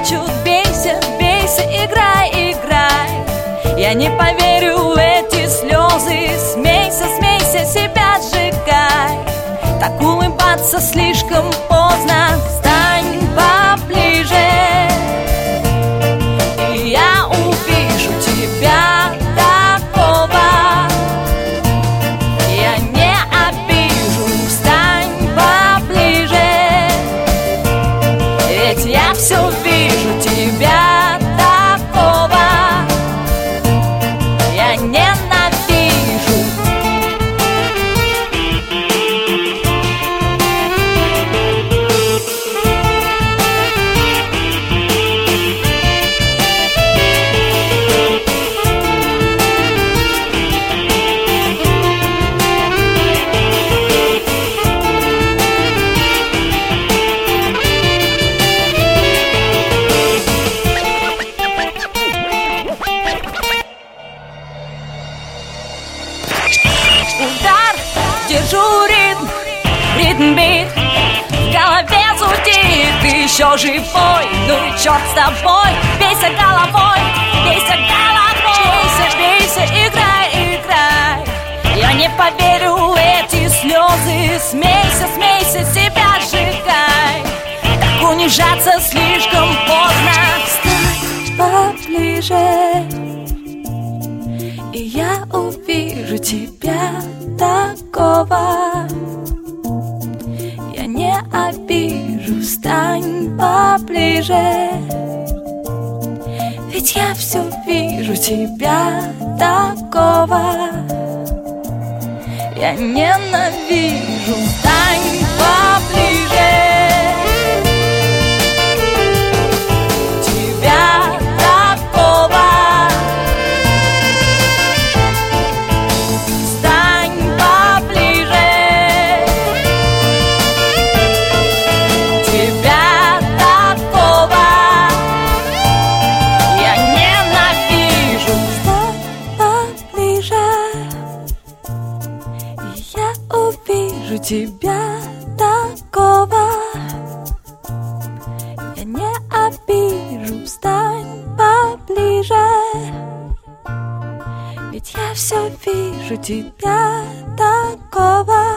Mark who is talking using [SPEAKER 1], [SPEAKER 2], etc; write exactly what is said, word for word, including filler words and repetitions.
[SPEAKER 1] плачут. Бейся, бейся, играй, играй. Я не поверю в эти слезы. Смейся, смейся, себя сжигай. Так улыбаться слишком поздно. Стань поближе, и я увижу тебя такого. Я не обижу. Стань поближе, ведь я все вижу тебя такого. Я ненавижу. Удар, держу ритм, ритм бит. В голове зудит, ты еще живой. Ну и черт с тобой. Бейся головой, бейся головой. Бейся, бейся, играй, играй. Я не поверю в эти слезы. Смейся, смейся, себя сжигай. Так унижаться слишком поздно. Стань поближе, и я увижу тебя такого. Я не обижу. Стань поближе, ведь я все вижу тебя такого. Я ненавижу. Стань поближе, тебя такого. Тебя такого я не обижу. Стань поближе, ведь я все вижу тебя такого.